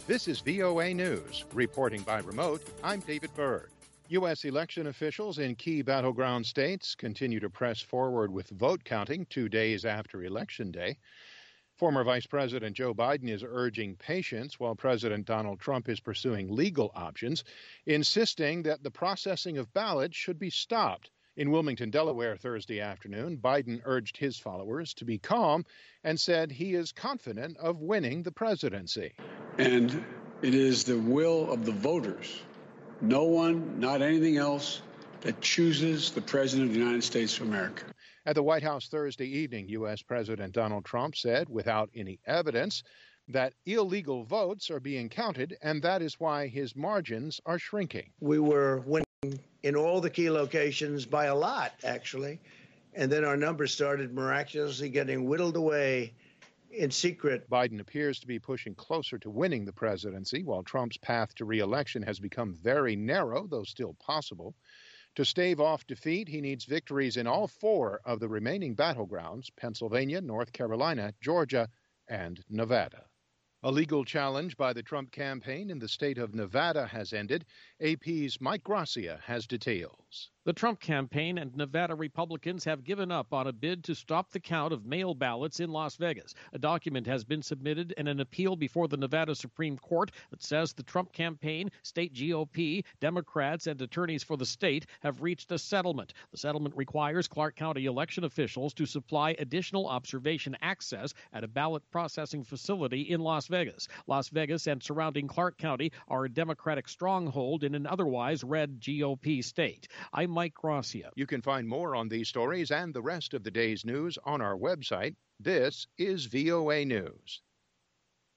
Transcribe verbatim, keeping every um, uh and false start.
This is V O A News. Reporting by remote, I'm David Byrd. U S election officials in key battleground states continue to press forward with vote counting two days after Election Day. Former Vice President Joe Biden is urging patience while President Donald Trump is pursuing legal options, insisting that the processing of ballots should be stopped. In Wilmington, Delaware, Thursday afternoon, Biden urged his followers to be calm and said he is confident of winning the presidency. And it is the will of the voters, no one, not anything else, that chooses the President of the United States of America. At the White House Thursday evening, U S. President Donald Trump said, without any evidence, that illegal votes are being counted, and that is why his margins are shrinking. We were winning in all the key locations by a lot, actually, and then our numbers started miraculously getting whittled away in secret. Biden appears to be pushing closer to winning the presidency, while Trump's path to re-election has become very narrow, though still possible. To stave off defeat, he needs victories in all four of the remaining battlegrounds: Pennsylvania, North Carolina, Georgia, and Nevada. A legal challenge by the Trump campaign in the state of Nevada has ended. A P's Mike Gracia has details. The Trump campaign and Nevada Republicans have given up on a bid to stop the count of mail ballots in Las Vegas. A document has been submitted in an appeal before the Nevada Supreme Court that says the Trump campaign, state G O P, Democrats, and attorneys for the state have reached a settlement. The settlement requires Clark County election officials to supply additional observation access at a ballot processing facility in Las Vegas. Las Vegas and surrounding Clark County are a Democratic stronghold in an otherwise red G O P state. I'm Mike Gracia. You can find more on these stories and the rest of the day's news on our website. This is V O A News.